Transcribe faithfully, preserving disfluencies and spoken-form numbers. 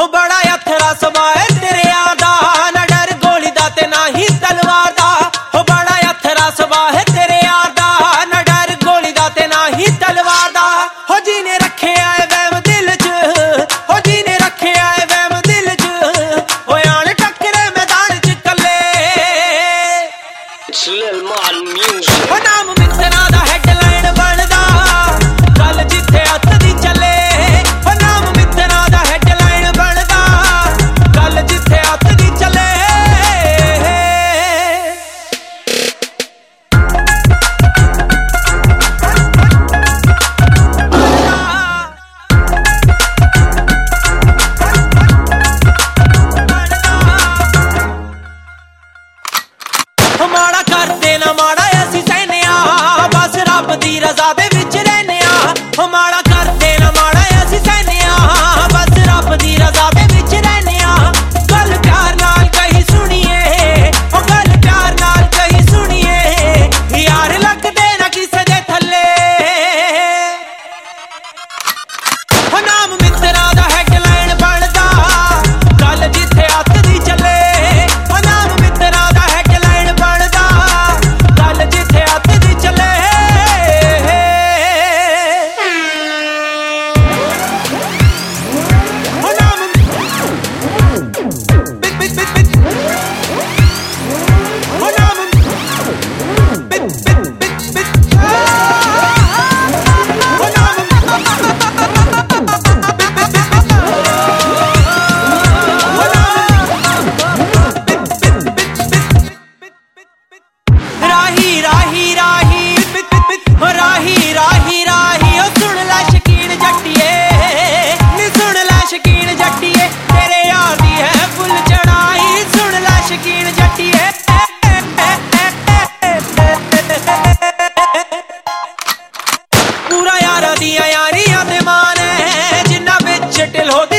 हो बड़ा अथरा समाए तेरे आदा ना डर गोली दा ते ना ही तलवार दा हो बड़ा अथरा समाए तेरे आदा ना डर गोली दा ते ना ही तलवार दा हो जीने रखे आए वहम दिल च हो जीने रखे आए वहम दिल च हो आन टकरे मैदान च कले हो नाम मित्तरां दा हेडलाइन बनदा गल जिथे हत्थ दी चले माड़ा करते ना माड़ा ऐसी सहने बस रब दी रजा दे विच रहने आ माड़ा करते ना माड़ा ऐसी सहने बस रब दी रजा दे विच रहने गल प्यार नाल कही सुनिए गल प्यार नाल कही सुनिए यार लगदे ना किसे दे थल्ले नाम मित्तरां दा हेडलाइन बनदा गल जिथे हत्थ दी चले नाम मित्तरां दा राही राही राही राही राही ओ सुन लै शकीन जट्टिए नी सुन लै शकीन जट्टिए तेरे यार दी है फुल चढ़ाई सुन लै शकीन जट्टिए पूरा यारा दियां यारियां ते मान है जिन्ना बिच ढिल हो